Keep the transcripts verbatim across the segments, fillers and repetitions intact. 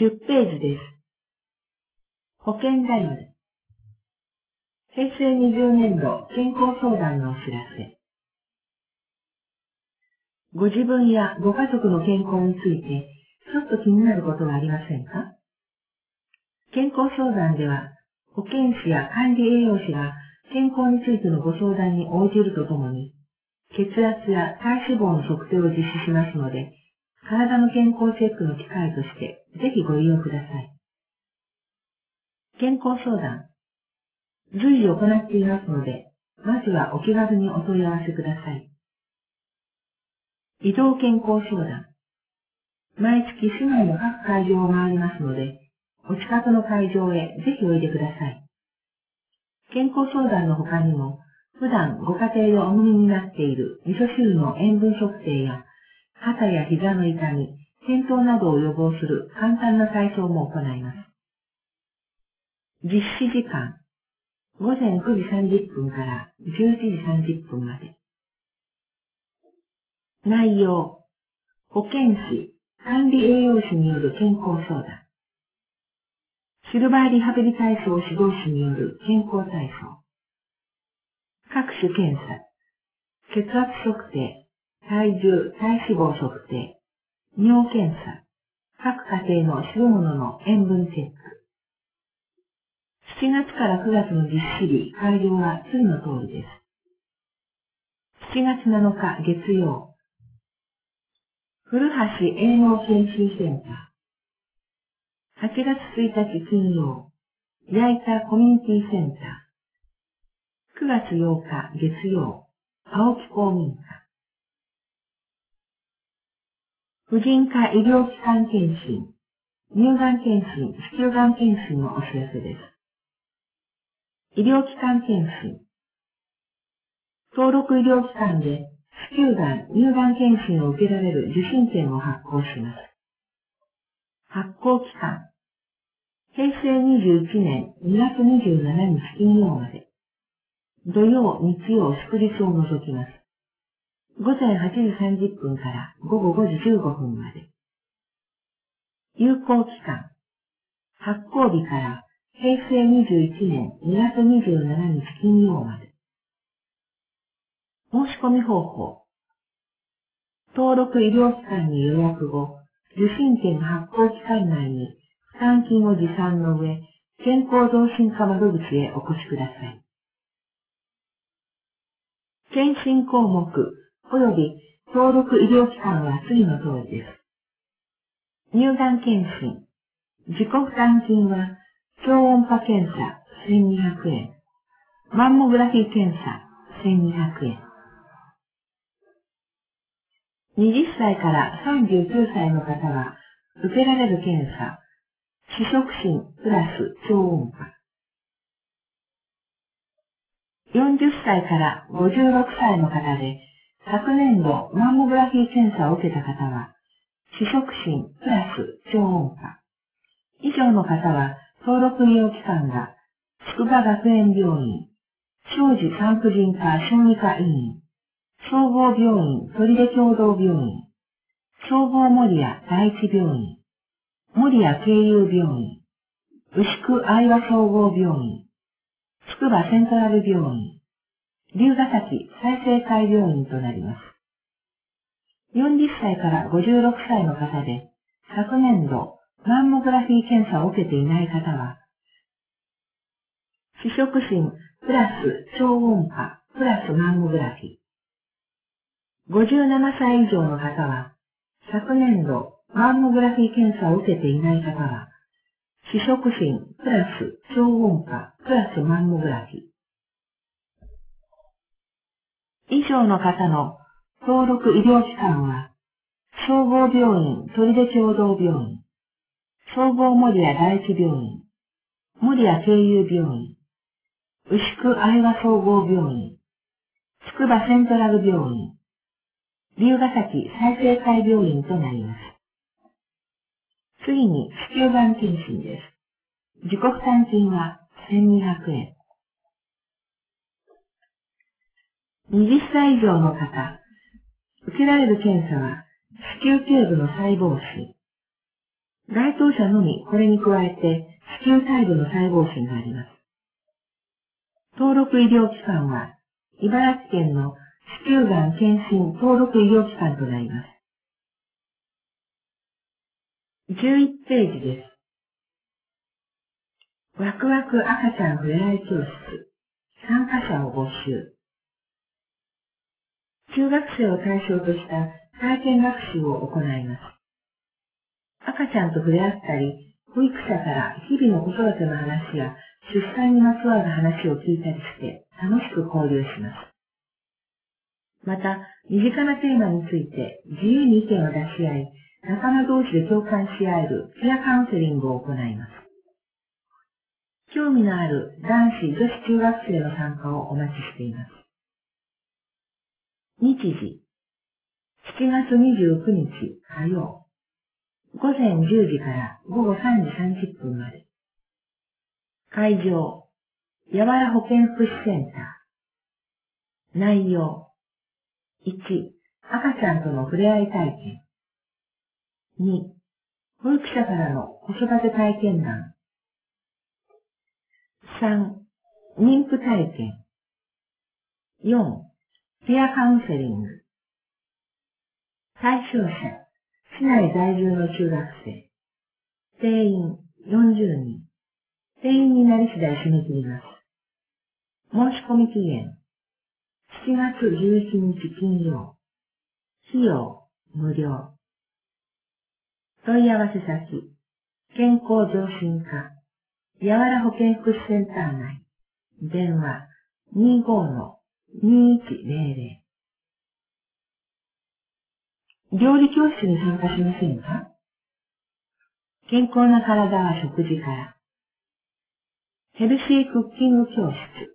じゅっページです。保険ダイヤル。へいせいにじゅうねんど健康相談のお知らせ。ご自分やご家族の健康について、ちょっと気になることはありませんか？健康相談では、保健師や管理栄養士が健康についてのご相談に応じるとともに、血圧や体脂肪の測定を実施しますので、体の健康チェックの機会として、ぜひご利用ください。健康相談。随時行っていますので、まずはお気軽にお問い合わせください。移動健康相談。毎月市内の各会場を回りますので、お近くの会場へぜひおいでください。健康相談の他にも、普段ご家庭でお飲みになっている味噌汁の塩分測定や、肩や膝の痛み、転倒などを予防する簡単な体操も行います。実施時間、ごぜんくじさんじゅっぷんからじゅういちじさんじゅっぷんまで。内容、保健師、管理栄養士による健康相談。シルバーリハビリ体操指導士による健康体操。各種検査、血圧測定、体重、体脂肪測定、尿検査、各家庭の汁物の塩分チェック。しちがつからくがつの実施日、会場は次の通りです。しちがつなのか月曜、古橋営農研修センター。はちがつついたち金曜、矢板コミュニティセンター。くがつようか月曜、青木公民館。婦人科医療機関検診、乳がん検診、子宮がん検診のお知らせです。医療機関検診。登録医療機関で子宮がん、乳がん検診を受けられる受診券を発行します。発行期間。へいせいにじゅういちねんにがつにじゅうしちにち金曜まで。土曜、日曜、祝日を除きます。ごぜんはちじさんじゅっぷんからごごごじじゅうごふんまで。有効期間。発行日からへいせいにじゅういちねんにがつにじゅうしちにち金曜まで。申し込み方法。登録医療機関に予約後、受診券発行期間内に負担金を持参の上、健康増進課窓口へお越しください。検診項目及び登録医療機関は次の通りです。乳がん検診。自己負担金は超音波検査せんにひゃくえん。マンモグラフィー検査せんにひゃくえん。はたちからさんじゅうきゅうさいの方は受けられる検査、視触診プラス超音波。よんじゅっさいからごじゅうろくさいの方で昨年度マンモグラフィー検査を受けた方は視触診プラス超音波。以上の方は登録医療機関が筑波学園病院、庄司産婦人科小児科医院、総合病院取手共同病院、総合守谷第一病院、守谷慶友病院、牛久愛和総合病院、筑波セントラル病院、龍ヶ崎再生会病院となります。よんじゅっさいからごじゅうろくさいの方で、昨年度マンモグラフィー検査を受けていない方は、視触診プラス超音波プラスマンモグラフィー。ごじゅうななさい以上の方は、昨年度マンモグラフィー検査を受けていない方は、視触診プラス超音波プラスマンモグラフィー。以上の方の登録医療機関は、総合病院取手共同病院、総合守谷第一病院、守谷慶友病院、牛久愛和総合病院、筑波セントラル病院、龍ヶ崎再生会病院となります。次に子宮がん検診です。自己負担金はせんにひゃくえん。はたち以上の方、受けられる検査は子宮頸部の細胞診、 該当者のみこれに加えて子宮体部の細胞診があります。登録医療機関は、茨城県の子宮がん検診登録医療機関となります。じゅういちページです。ワクワク赤ちゃんふれあい教室、参加者を募集。中学生を対象とした体験学習を行います。赤ちゃんと触れ合ったり、保育者から日々の子育ての話や出産にまつわる話を聞いたりして楽しく交流します。また、身近なテーマについて自由に意見を出し合い、仲間同士で共感し合えるピアカウンセリングを行います。興味のある男子・女子中学生の参加をお待ちしています。日時、しちがつにじゅうくにち火曜、ごぜんじゅうじからごごさんじさんじゅっぷんまで。会場、やわら保健福祉センター。内容、いち、赤ちゃんとの触れ合い体験。に、保育者からの子育て体験談。さん、妊婦体験。よん、ペアカウンセリング。対象者、市内在住の中学生。定員よんじゅうにん。定員になり次第締め切ります。申し込み期限、しちがつじゅういちにち金曜。費用、無料。問い合わせ先、健康増進課、やわら保健福祉センター内。電話、にごのにいちぜろぜろ。料理教室に参加しませんか？健康な体は食事から。ヘルシークッキング教室。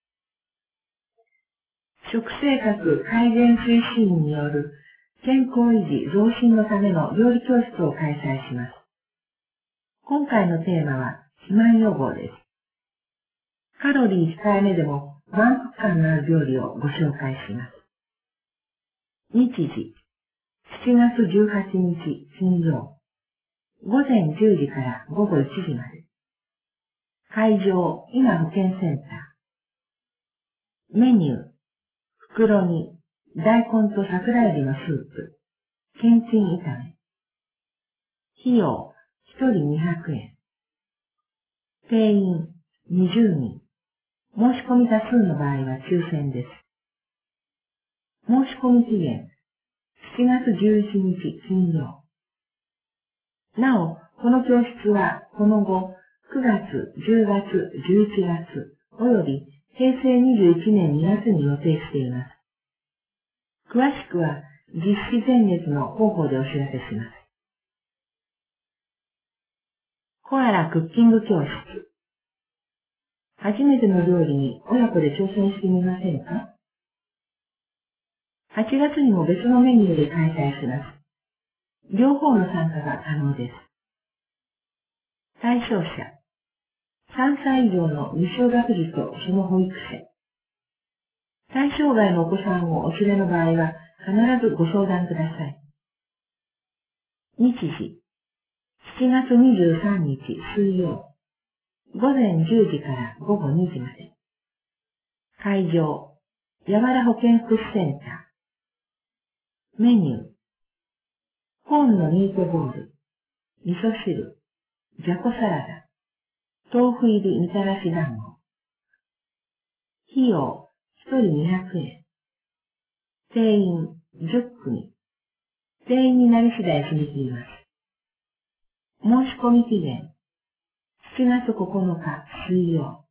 食生活改善推進員による健康維持増進のための料理教室を開催します。今回のテーマは肥満予防です。カロリー控えめでも満腹感のある料理をご紹介します。日時、しちがつじゅうはちにち金曜、ごぜんじゅうじからごごいちじまで。会場、今保健センター。メニュー、袋煮、大根と桜エビのスープ、けんちん炒め。費用、ひとりにひゃくえん。定員、にじゅうにん。申し込み多数の場合は抽選です。申し込み期限、しちがつじゅういちにち金曜。なお、この教室はこの後、くがつ、じゅうがつ、じゅういちがつ、およびへいせいにじゅういちねんにがつに予定しています。詳しくは実施前月の広報でお知らせします。コアラクッキング教室。初めての料理に親子で挑戦してみませんか？ はち 月にも別のメニューで開催します。両方の参加が可能です。対象者、さんさい以上の未就学児とその保育生。対象外のお子さんをお連れの場合は必ずご相談ください。日時、しちがつにじゅうさんにち水曜、ごぜんじゅうじからごごにじまで。会場、やわら保健福祉センター。メニュー、コーンのミートボール、味噌汁、じゃこサラダ、豆腐入りみたらし団子。費用、ひとりにひゃくえん。定員、じゅっくみ。定員になり次第締め切ります。申し込み期限、しちがつここのか水曜。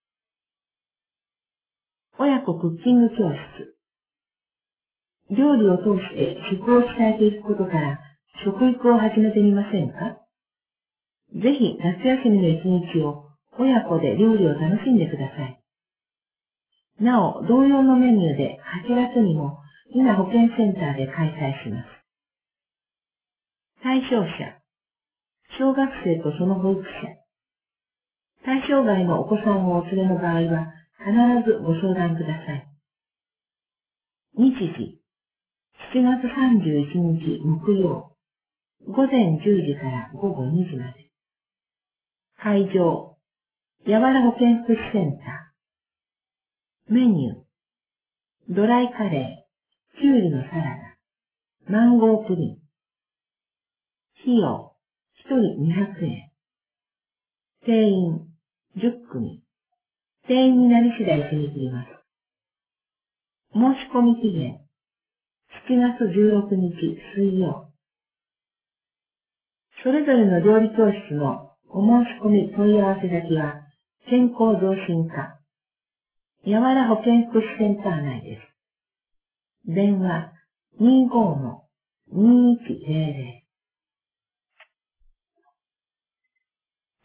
親子クッキング教室。料理を通して食を伝えていくことから食育を始めてみませんか？ぜひ夏休みの一日を親子で料理を楽しんでください。なお、同様のメニューではちがつにも今保健センターで開催します。対象者、小学生とその保育者。対象外のお子さんをお連れの場合は必ずご相談ください。日時、しちがつさんじゅういちにち木曜、 午前じゅうじから午後にじまで。会場、やわら保健福祉センター。メニュー、ドライカレー、きゅうりのサラダ、マンゴープリン。費用、ひとりにひゃくえん。定員、じゅっくみ。定員になり次第締め切ります。申し込み期限、しちがつじゅうろくにち水曜。それぞれの料理教室のお申し込み問い合わせ先は、健康増進課、やわら保健福祉センター内です。電話、にーごーのにーいちゼロゼロ。